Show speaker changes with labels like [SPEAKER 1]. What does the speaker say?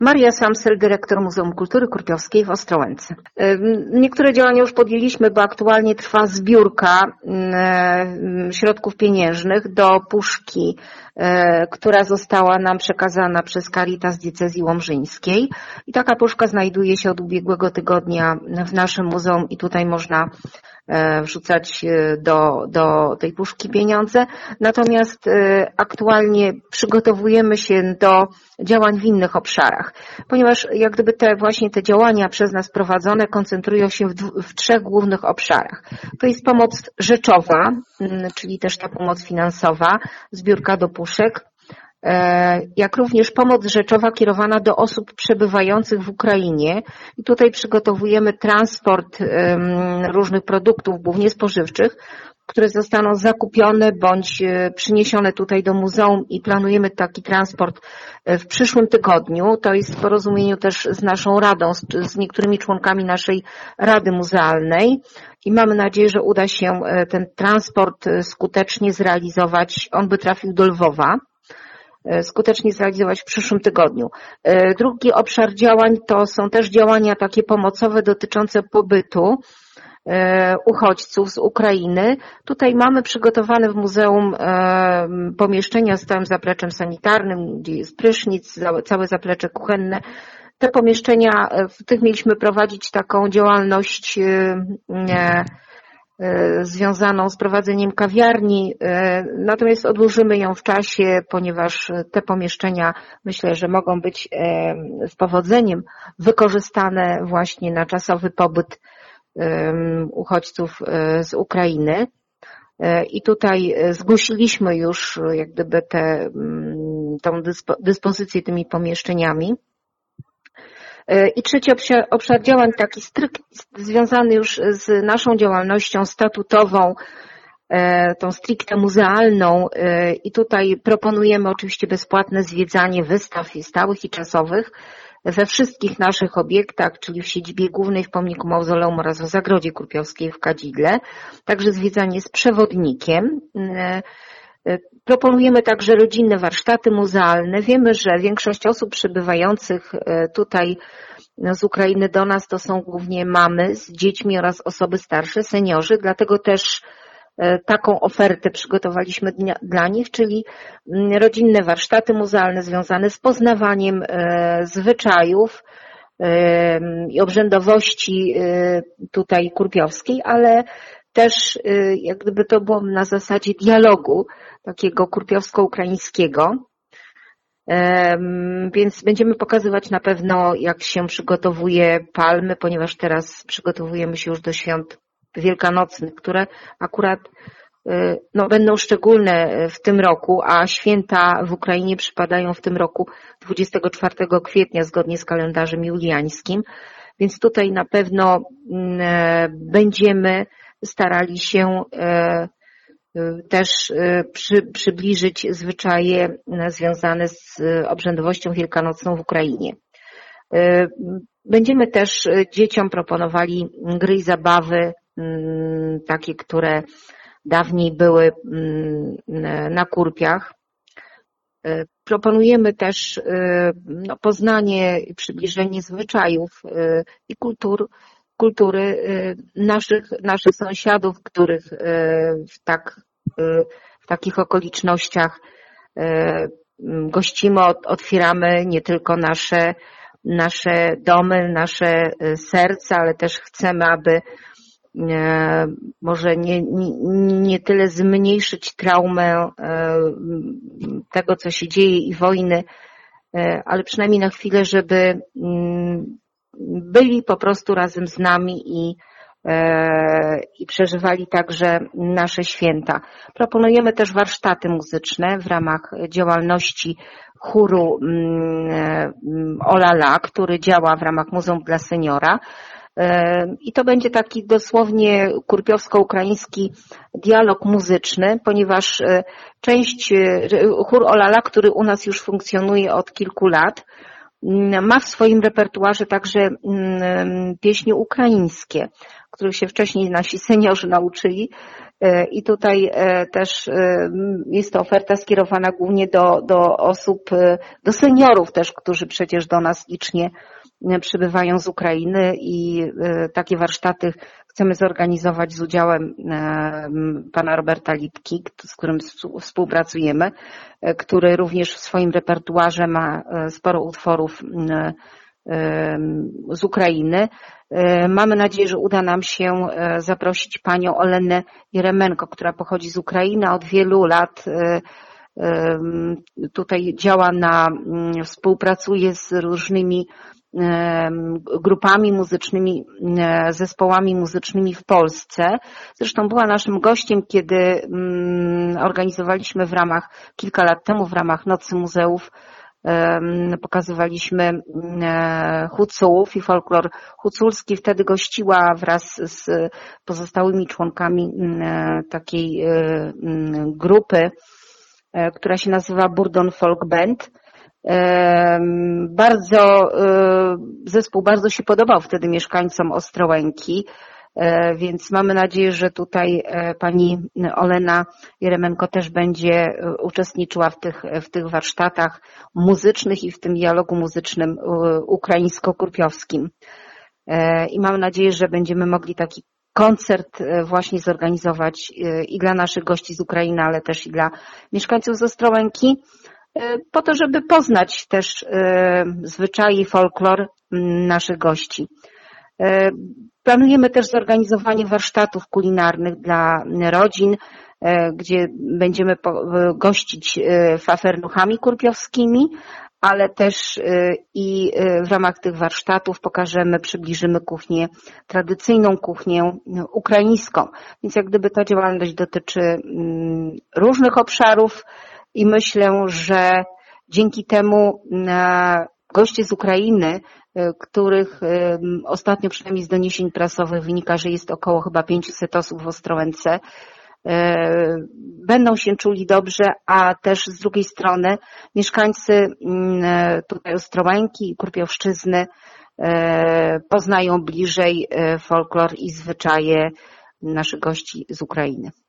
[SPEAKER 1] Maria Samsel, dyrektor Muzeum Kultury Kurpiowskiej w Ostrołęce. Niektóre działania już podjęliśmy, bo aktualnie trwa zbiórka środków pieniężnych do puszki, która została nam przekazana przez Caritas Diecezji Łomżyńskiej. I taka puszka znajduje się od ubiegłego tygodnia w naszym muzeum i tutaj można wrzucać do tej puszki pieniądze. Natomiast aktualnie przygotowujemy się do działań w innych obszarach, ponieważ jak gdyby te działania przez nas prowadzone koncentrują się w trzech głównych obszarach. To jest pomoc rzeczowa, czyli też ta pomoc finansowa, zbiórka do puszek, jak również pomoc rzeczowa kierowana do osób przebywających w Ukrainie. I tutaj przygotowujemy transport różnych produktów, głównie spożywczych, które zostaną zakupione bądź przyniesione tutaj do muzeum i planujemy taki transport w przyszłym tygodniu. To jest w porozumieniu też z naszą radą, z niektórymi członkami naszej Rady Muzealnej i mamy nadzieję, że uda się ten transport skutecznie zrealizować. On by trafił do Lwowa. Skutecznie zrealizować w przyszłym tygodniu. Drugi obszar działań to są też działania takie pomocowe dotyczące pobytu uchodźców z Ukrainy. Tutaj mamy przygotowane w muzeum pomieszczenia z całym zapleczem sanitarnym, gdzie jest prysznic, całe zaplecze kuchenne. Te pomieszczenia, w tych mieliśmy prowadzić taką działalność związaną z prowadzeniem kawiarni, natomiast odłożymy ją w czasie, ponieważ te pomieszczenia myślę, że mogą być z powodzeniem wykorzystane właśnie na czasowy pobyt uchodźców z Ukrainy. I tutaj zgłosiliśmy już jak gdyby tą dyspozycję tymi pomieszczeniami. I trzeci obszar działań, taki związany już z naszą działalnością statutową, tą stricte muzealną, i tutaj proponujemy oczywiście bezpłatne zwiedzanie wystaw stałych i czasowych we wszystkich naszych obiektach, czyli w siedzibie głównej, w pomniku Mauzoleum oraz w Zagrodzie Kurpiowskiej w Kadzidle, także zwiedzanie z przewodnikiem. Proponujemy także rodzinne warsztaty muzealne. Wiemy, że większość osób przybywających tutaj z Ukrainy do nas to są głównie mamy z dziećmi oraz osoby starsze, seniorzy, dlatego też taką ofertę przygotowaliśmy dla nich, czyli rodzinne warsztaty muzealne związane z poznawaniem zwyczajów i obrzędowości tutaj kurpiowskiej, ale też jak gdyby to było na zasadzie dialogu takiego kurpiowsko-ukraińskiego. Więc będziemy pokazywać na pewno, jak się przygotowuje palmy, ponieważ teraz przygotowujemy się już do świąt wielkanocnych, które akurat będą szczególne w tym roku, a święta w Ukrainie przypadają w tym roku 24 kwietnia zgodnie z kalendarzem juliańskim, więc tutaj na pewno będziemy starali się też przybliżyć zwyczaje związane z obrzędowością wielkanocną w Ukrainie. Będziemy też dzieciom proponowali gry i zabawy, takie, które dawniej były na kurpiach. Proponujemy też poznanie i przybliżenie zwyczajów i kultury naszych sąsiadów, których w takich okolicznościach gościmy, otwieramy nie tylko nasze domy, nasze serca, ale też chcemy, aby może nie tyle zmniejszyć traumę tego, co się dzieje i wojny, ale przynajmniej na chwilę, żeby byli po prostu razem z nami i przeżywali także nasze święta. Proponujemy też warsztaty muzyczne w ramach działalności chóru Olala, który działa w ramach Muzeum dla Seniora. I to będzie taki dosłownie kurpiowsko-ukraiński dialog muzyczny, ponieważ chór Olala, który u nas już funkcjonuje od kilku lat, ma w swoim repertuarze także pieśni ukraińskie, których się wcześniej nasi seniorzy nauczyli I tutaj też jest to oferta skierowana głównie do osób, do seniorów też, którzy przecież do nas licznie przybywają z Ukrainy i takie warsztaty chcemy zorganizować z udziałem pana Roberta Litki, z którym współpracujemy, który również w swoim repertuarze ma sporo utworów z Ukrainy. Mamy nadzieję, że uda nam się zaprosić panią Olenę Jeremenko, która pochodzi z Ukrainy, od wielu lat tutaj działa współpracuje z różnymi grupami muzycznymi, zespołami muzycznymi w Polsce. Zresztą była naszym gościem, kiedy organizowaliśmy kilka lat temu w ramach Nocy Muzeów, pokazywaliśmy Hucułów i folklor huculski. Wtedy gościła wraz z pozostałymi członkami takiej grupy, która się nazywa Burdon Folk Band. Zespół bardzo się podobał wtedy mieszkańcom Ostrołęki, więc mamy nadzieję, że tutaj pani Olena Jeremenko też będzie uczestniczyła w tych warsztatach muzycznych i w tym dialogu muzycznym ukraińsko-kurpiowskim. I mam nadzieję, że będziemy mogli taki koncert właśnie zorganizować i dla naszych gości z Ukrainy, ale też i dla mieszkańców z Ostrołęki, po to, żeby poznać też zwyczaje i folklor naszych gości. Planujemy też zorganizowanie warsztatów kulinarnych dla rodzin, gdzie będziemy gościć fafernuchami kurpiowskimi, ale też i w ramach tych warsztatów przybliżymy kuchnię, tradycyjną kuchnię ukraińską. Więc jak gdyby ta działalność dotyczy różnych obszarów i myślę, że dzięki temu goście z Ukrainy, których ostatnio przynajmniej z doniesień prasowych wynika, że jest około chyba 500 osób w Ostrołęce, będą się czuli dobrze, a też z drugiej strony mieszkańcy tutaj Ostrołęki i Kurpiowszczyzny poznają bliżej folklor i zwyczaje naszych gości z Ukrainy.